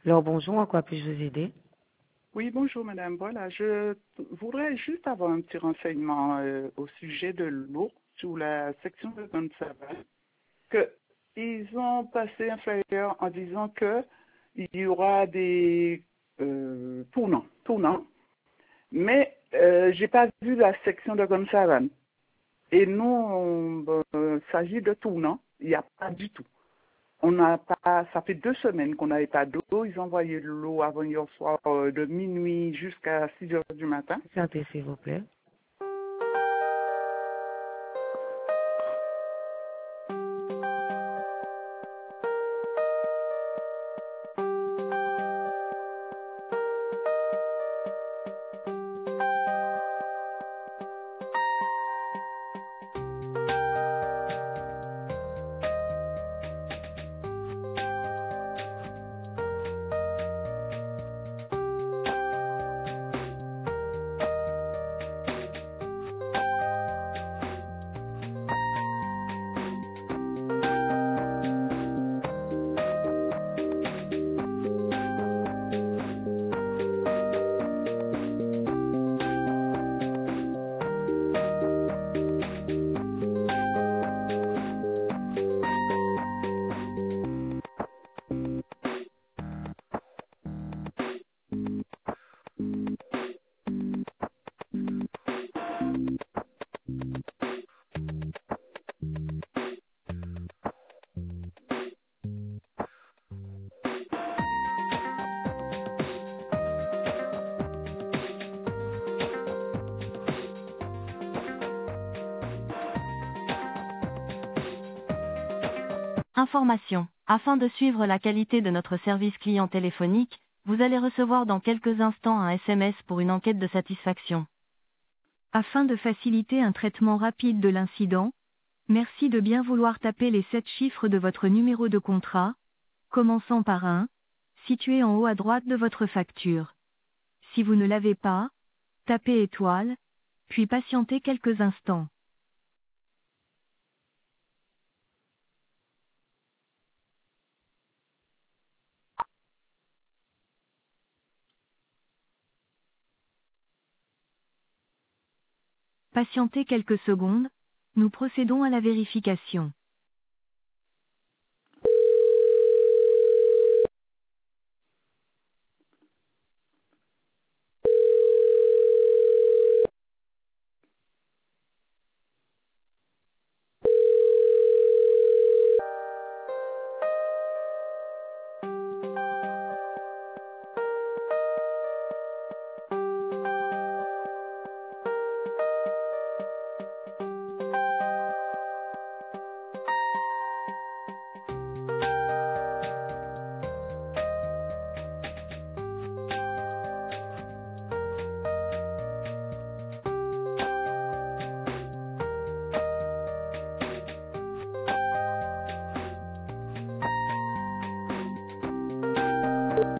Alors bonjour, en quoi puis-je vous aider? Oui, bonjour madame. Voilà, je voudrais juste avoir un petit renseignement au sujet de l'eau sous la section de Gonzaga, que ils ont passé un flyer en disant que il y aura des tournants, mais j'ai pas vu la section de Gonzaga. Et nous, s'agit de tournants, il n'y a pas du tout. On n'a pas, ça fait 2 semaines qu'on n'avait pas d'eau. Ils ont envoyé de l'eau avant hier soir de minuit jusqu'à 6 heures du matin. Santé, s'il vous plaît. Information. Afin de suivre la qualité de notre service client téléphonique, vous allez recevoir dans quelques instants un SMS pour une enquête de satisfaction. Afin de faciliter un traitement rapide de l'incident, merci de bien vouloir taper les 7 chiffres de votre numéro de contrat, commençant par 1, situé en haut à droite de votre facture. Si vous ne l'avez pas, tapez étoile, puis patientez quelques instants. Patientez quelques secondes, nous procédons à la vérification.